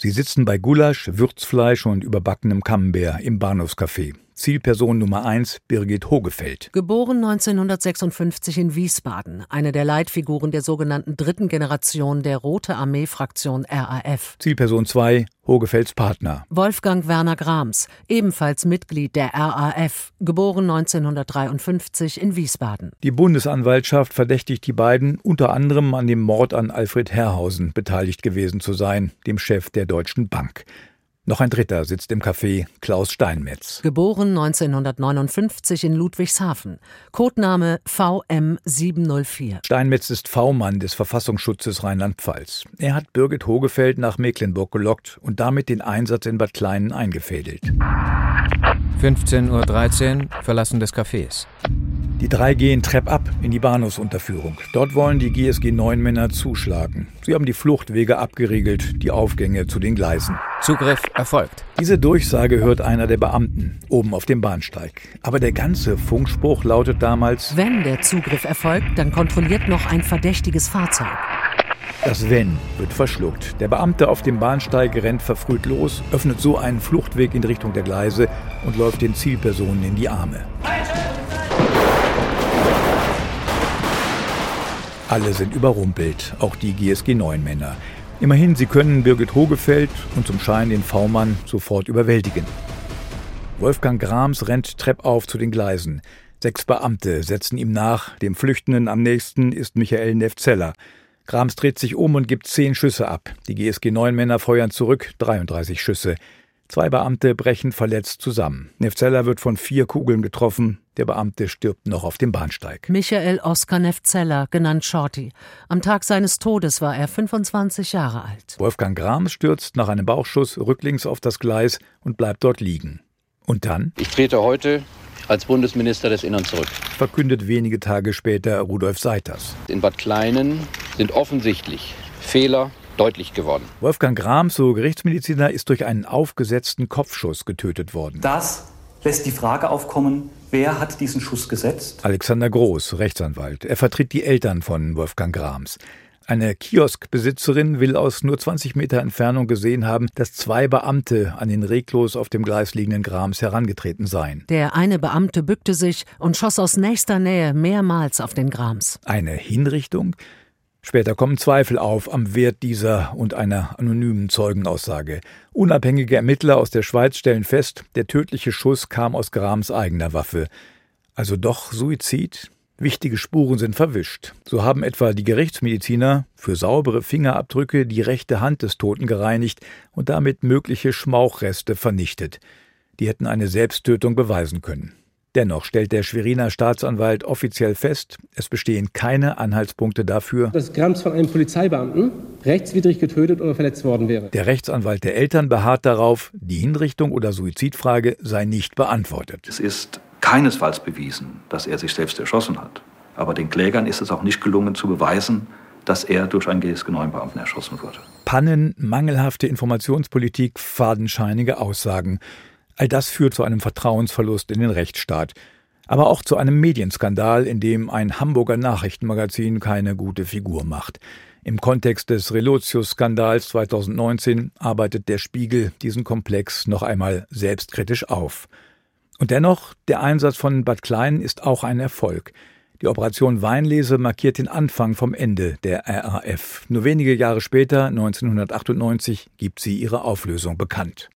Sie sitzen bei Gulasch, Würzfleisch und überbackenem Camembert im Bahnhofscafé. Zielperson Nummer 1, Birgit Hogefeld. Geboren 1956 in Wiesbaden, eine der Leitfiguren der sogenannten dritten Generation der Rote Armee-Fraktion RAF. Zielperson 2, Hogefelds Partner. Wolfgang Werner Grams, ebenfalls Mitglied der RAF, geboren 1953 in Wiesbaden. Die Bundesanwaltschaft verdächtigt die beiden unter anderem an dem Mord an Alfred Herrhausen beteiligt gewesen zu sein, dem Chef der Deutschen Bank. Noch ein dritter sitzt im Café, Klaus Steinmetz. Geboren 1959 in Ludwigshafen. Codename VM704. Steinmetz ist V-Mann des Verfassungsschutzes Rheinland-Pfalz. Er hat Birgit Hogefeld nach Mecklenburg gelockt und damit den Einsatz in Bad Kleinen eingefädelt. 15:13 Uhr, Verlassen des Cafés. Die drei gehen treppab in die Bahnhofsunterführung. Dort wollen die GSG-9-Männer zuschlagen. Sie haben die Fluchtwege abgeriegelt, die Aufgänge zu den Gleisen. Zugriff erfolgt. Diese Durchsage hört einer der Beamten oben auf dem Bahnsteig. Aber der ganze Funkspruch lautet damals: Wenn der Zugriff erfolgt, dann kontrolliert noch ein verdächtiges Fahrzeug. Das Wenn wird verschluckt. Der Beamte auf dem Bahnsteig rennt verfrüht los, öffnet so einen Fluchtweg in Richtung der Gleise und läuft den Zielpersonen in die Arme. Alle sind überrumpelt, auch die GSG-9-Männer. Immerhin, sie können Birgit Hogefeld und zum Schein den V-Mann sofort überwältigen. Wolfgang Grams rennt treppauf zu den Gleisen. 6 Beamte setzen ihm nach. Dem Flüchtenden am nächsten ist Michael Neff-Zeller. Grams dreht sich um und gibt 10 Schüsse ab. Die GSG-9-Männer feuern zurück, 33 Schüsse. 2 Beamte brechen verletzt zusammen. Neff-Zeller wird von 4 Kugeln getroffen. Der Beamte stirbt noch auf dem Bahnsteig. Michael Oskar Neff-Zeller, genannt Shorty. Am Tag seines Todes war er 25 Jahre alt. Wolfgang Grams stürzt nach einem Bauchschuss rücklings auf das Gleis und bleibt dort liegen. Und dann? Ich trete heute als Bundesminister des Innern zurück. Verkündet wenige Tage später Rudolf Seiters. In Bad Kleinen sind offensichtlich Fehler deutlich geworden. Wolfgang Grams, so Gerichtsmediziner, ist durch einen aufgesetzten Kopfschuss getötet worden. Das lässt die Frage aufkommen, wer hat diesen Schuss gesetzt? Alexander Groß, Rechtsanwalt. Er vertritt die Eltern von Wolfgang Grams. Eine Kioskbesitzerin will aus nur 20 Meter Entfernung gesehen haben, dass 2 Beamte an den reglos auf dem Gleis liegenden Grams herangetreten seien. Der eine Beamte bückte sich und schoss aus nächster Nähe mehrmals auf den Grams. Eine Hinrichtung? Später kommen Zweifel auf am Wert dieser und einer anonymen Zeugenaussage. Unabhängige Ermittler aus der Schweiz stellen fest, der tödliche Schuss kam aus Grams eigener Waffe. Also doch Suizid? Wichtige Spuren sind verwischt. So haben etwa die Gerichtsmediziner für saubere Fingerabdrücke die rechte Hand des Toten gereinigt und damit mögliche Schmauchreste vernichtet. Die hätten eine Selbsttötung beweisen können. Dennoch stellt der Schweriner Staatsanwalt offiziell fest, es bestehen keine Anhaltspunkte dafür, dass Grams von einem Polizeibeamten rechtswidrig getötet oder verletzt worden wäre. Der Rechtsanwalt der Eltern beharrt darauf, die Hinrichtung oder Suizidfrage sei nicht beantwortet. Es ist keinesfalls bewiesen, dass er sich selbst erschossen hat. Aber den Klägern ist es auch nicht gelungen zu beweisen, dass er durch einen GSG-9-Beamten erschossen wurde. Pannen, mangelhafte Informationspolitik, fadenscheinige Aussagen. All das führt zu einem Vertrauensverlust in den Rechtsstaat. Aber auch zu einem Medienskandal, in dem ein Hamburger Nachrichtenmagazin keine gute Figur macht. Im Kontext des Relotius-Skandals 2019 arbeitet der Spiegel diesen Komplex noch einmal selbstkritisch auf. Und dennoch, der Einsatz von Bad Kleinen ist auch ein Erfolg. Die Operation Weinlese markiert den Anfang vom Ende der RAF. Nur wenige Jahre später, 1998, gibt sie ihre Auflösung bekannt.